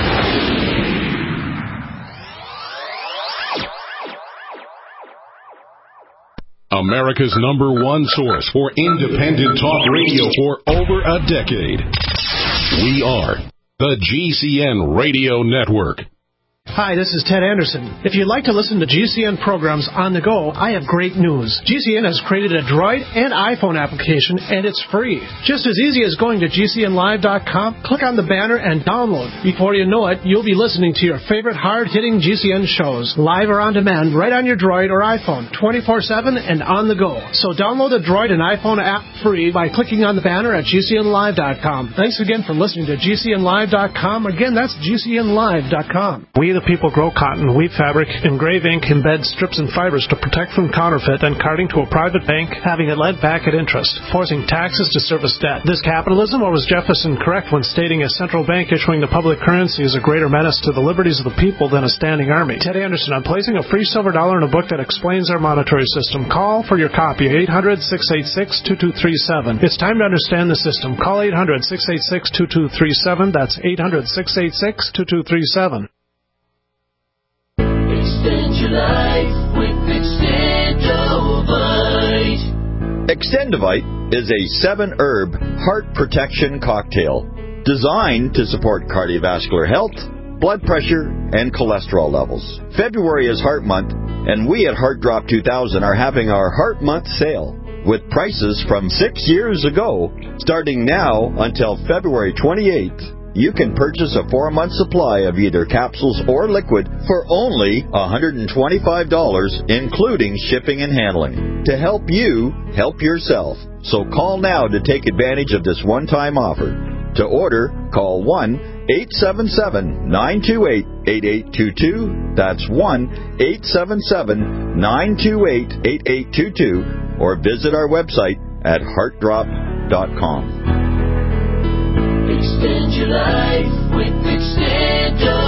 America's number one source for independent talk radio for over a decade. We are the G C N Radio Network. Hi, this is Ted Anderson. If you'd like to listen to G C N programs on the go, I have great news. G C N has created a Droid and iPhone application, and it's free. Just as easy as going to G C N live dot com, click on the banner, and download. Before you know it, you'll be listening to your favorite hard-hitting G C N shows, live or on demand, right on your Droid or iPhone, twenty-four seven and on the go. So download the Droid and iPhone app free by clicking on the banner at G C N live dot com. Thanks again for listening to G C N live dot com. Again, that's G C N live dot com. We the people grow cotton, weave fabric, engrave ink, embed strips and fibers to protect from counterfeit and carting to a private bank, having it lent back at interest, forcing taxes to service debt. This capitalism, or was Jefferson correct when stating a central bank issuing the public currency is a greater menace to the liberties of the people than a standing army? Ted Anderson, I'm placing a free silver dollar in a book that explains our monetary system. Call for your copy, eight hundred, six eight six, two two three seven. It's time to understand the system. Call eight hundred, six eight six, two two three seven. That's eight hundred, six eight six, two two three seven. Extend your life with Extendovite. Extendovite is a seven-herb heart protection cocktail designed to support cardiovascular health, blood pressure, and cholesterol levels. February is Heart Month, and we at Heart Drop two thousand are having our Heart Month sale with prices from six years ago, starting now until February twenty-eighth. You can purchase a four-month supply of either capsules or liquid for only one hundred twenty-five dollars, including shipping and handling, to help you help yourself. So call now to take advantage of this one-time offer. To order, call one eight seven seven, nine two eight, eight eight two two. That's one eight seven seven, nine two eight, eight eight two two, or visit our website at heart drop dot com. Extend your life with Extendovite.